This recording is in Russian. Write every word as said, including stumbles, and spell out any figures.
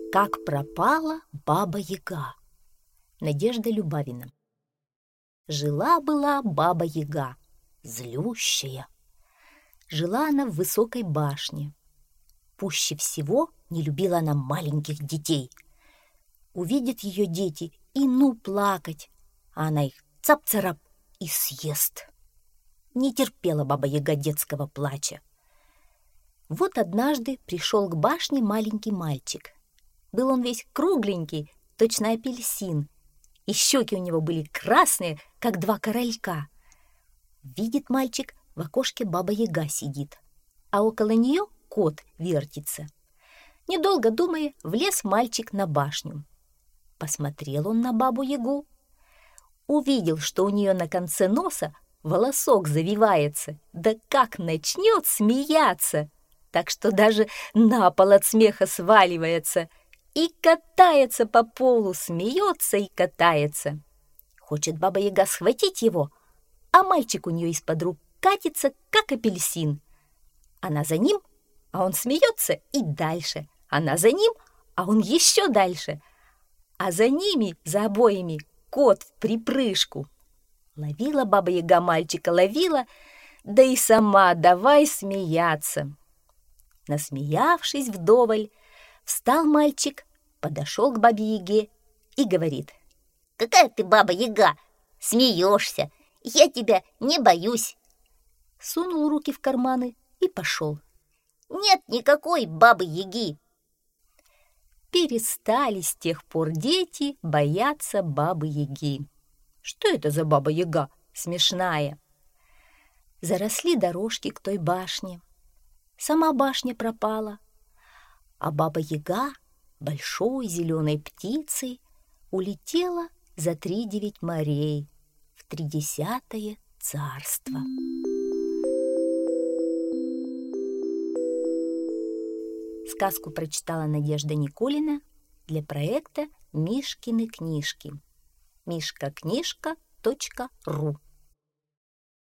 Как пропала Баба-Яга. Надежда Любавина. Жила-была Баба-Яга, злющая. Жила она в высокой башне. Пуще всего не любила она маленьких детей. Увидят ее дети и ну плакать, а она их цап-царап и съест. Не терпела Баба-Яга детского плача. Вот однажды пришел к башне маленький мальчик. Был он весь кругленький, точно апельсин, и щеки у него были красные, как два королька. Видит мальчик, в окошке Баба-Яга сидит, а около нее кот вертится. Недолго думая, влез мальчик на башню. Посмотрел он на Бабу-Ягу, увидел, что у нее на конце носа волосок завивается, да как начнет смеяться, так что даже на пол от смеха сваливается и катается по полу, смеется и катается. Хочет Баба-Яга схватить его, а мальчик у нее из-под рук катится, как апельсин. Она за ним, а он смеется и дальше. Она за ним, а он еще дальше. А за ними, за обоими, кот в припрыжку. Ловила Баба-Яга мальчика, ловила, да и сама давай смеяться. Насмеявшись вдоволь, встал мальчик, подошел к Бабе-Яге и говорит: «Какая ты, Баба-Яга, смеешься, я тебя не боюсь». Сунул руки в карманы и пошел. «Нет никакой Бабы-Яги». Перестали с тех пор дети бояться Бабы-Яги. Что это за Баба-Яга смешная? Заросли дорожки к той башне. Сама башня пропала, а Баба-Яга большой зеленой птицей улетела за три девять морей в тридесятое царство. Сказку прочитала Надежда Никулина для проекта «Мишкины книжки». мишка книжка точка ру